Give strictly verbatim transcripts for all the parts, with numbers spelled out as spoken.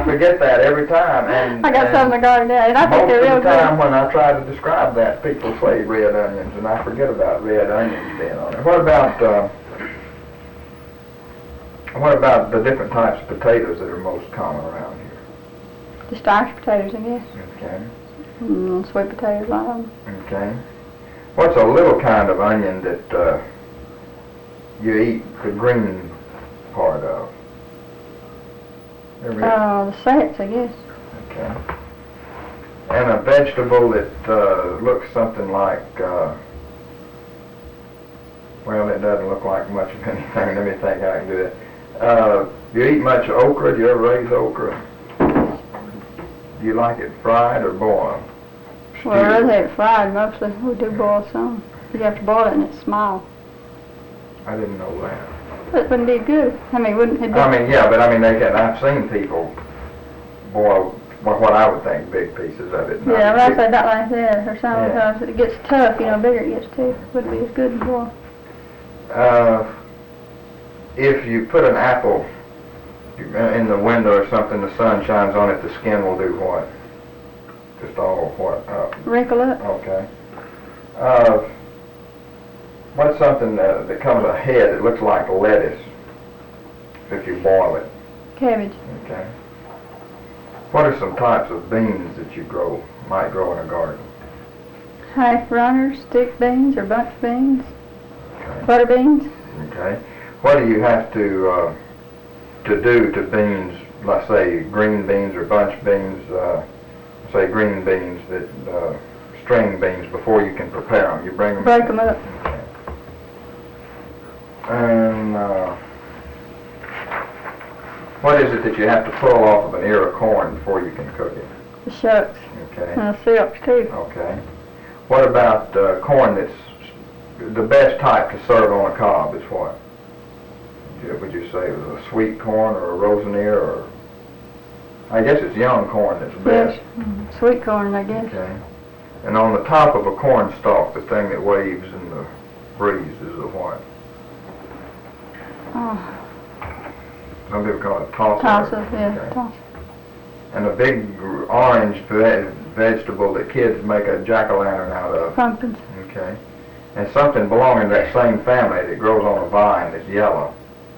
forget that every time. And I got and some in the garden there, and I think they're real most of the time good. when I try to describe that, people say red onions, and I forget about red onions being on it. What about uh, what about the different types of potatoes that are most common around here? Just Irish potatoes, I guess. Okay. Mm, sweet potatoes, a lot of them. Okay. What's a little kind of onion that uh, you eat the green part of? Ever eat- Uh, the sets, I guess. Okay. And a vegetable that uh, looks something like, uh, well, it doesn't look like much of anything. Let me think how I can do it. Uh, do you eat much okra? Do you ever raise okra? Do you like it fried or boiled? Well, I rather have it fried mostly. We do boil some. You have to boil it and it's small. I didn't know that. But it wouldn't be good. I mean, wouldn't it be? I mean, yeah, but I mean, they can, I've seen people boil what, what I would think big pieces of it. not Yeah, but I big- say not like that or something, Yeah. because it gets tough, you know, bigger it gets too. Wouldn't be as good as boiled. Uh, if you put an apple in the window or something, the sun shines on it, the skin will do what? Just all what? Uh, Wrinkle up. okay. Uh, what's something that, that comes ahead that looks like lettuce if you boil it? Cabbage. Okay. What are some types of beans that you grow, might grow in a garden? Half runners, stick beans or bunch beans, Okay. butter beans. Okay. What do you have to uh, to do to beans, let's say green beans or bunch beans, uh, say green beans, that uh, string beans, before you can prepare them? You bring them. Break them up. Okay. And uh, what is it that you have to pull off of an ear of corn before you can cook it? The shucks. Okay. And the silks too. Okay. What about uh, corn that's the best type to serve on a cob is what? Would you say it was a sweet corn or a roseneer, or I guess it's young corn that's best. Yes. Mm, sweet corn, I guess. Okay. And on the top of a corn stalk, the thing that waves in the breeze is a what? Oh, Some people call it tosser. tosser, yeah, Okay. tosser. And a big orange ve- vegetable that kids make a jack-o'-lantern out of. Pumpkins. Okay. And something belonging to that same family that grows on a vine that's yellow,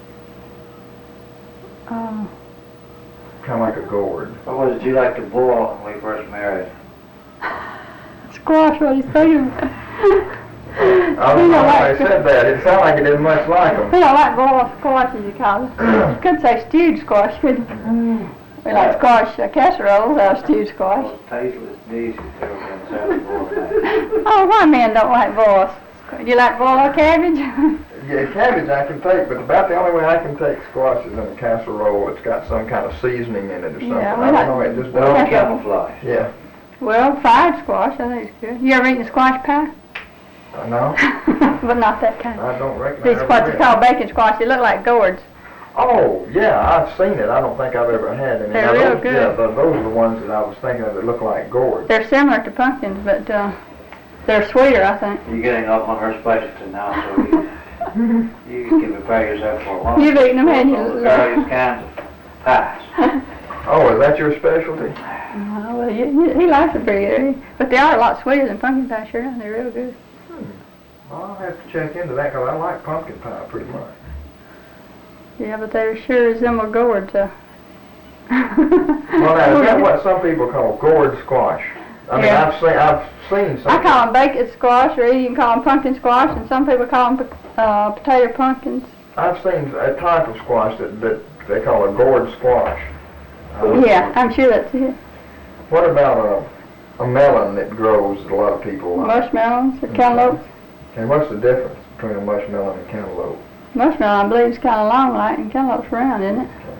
Oh, kind of like a gourd. What was it you like to boil when we first married? squash, what he's thinking. I don't know why I said that. It sounded like it didn't much like them. We don't like boiled squash, as you call it. You could say stewed squash, couldn't you? We like squash uh, casserole without stewed squash. Those tasteless dishes that were inside the boiled. Oh, why men don't like boiled? Do you like boiled cabbage? Yeah, cabbage I can take, but about the only way I can take squash is in a casserole. It's got some kind of seasoning in it or something. Yeah, we I like- don't know, it just Well, doesn't. camouflage. Yeah. Well, fried squash, I think it's good. You ever eaten squash pie? Uh, no, But not that kind. I don't reckon I These ever what they did. call bacon squash. They look like gourds. Oh, yeah, I've seen it. I don't think I've ever had any. They're Now, real those, good. Yeah, but those are the ones that I was thinking of that look like gourds. They're similar to pumpkins, but uh, they're sweeter, I think. You're getting off on her specialty now, so you, you can prepare yourself for a long. You've eaten them, haven't you? All the various kinds of pies. Oh, is that your specialty? Oh, well, you, you, he likes it pretty good. But they are a lot sweeter than pumpkin pie, sure. They're real good. I'll have to check into that because I like pumpkin pie pretty much. Yeah, but they sure resemble gourds. Uh. Well, now, is that what some people call gourd squash? I mean, Yeah. I've seen, I've seen some. I call them bacon squash, or you can call them pumpkin squash, and some people call them uh, potato pumpkins. I've seen a type of squash that, that they call a gourd squash. Uh, Yeah, I'm sure that's it. What about a, a melon that grows that a lot of people like? Mushmelons or cantaloupes. And what's the difference between a mushmelon and cantaloupe? Mushmelon, I believe, is kind of long, like, and cantaloupe's round, isn't it?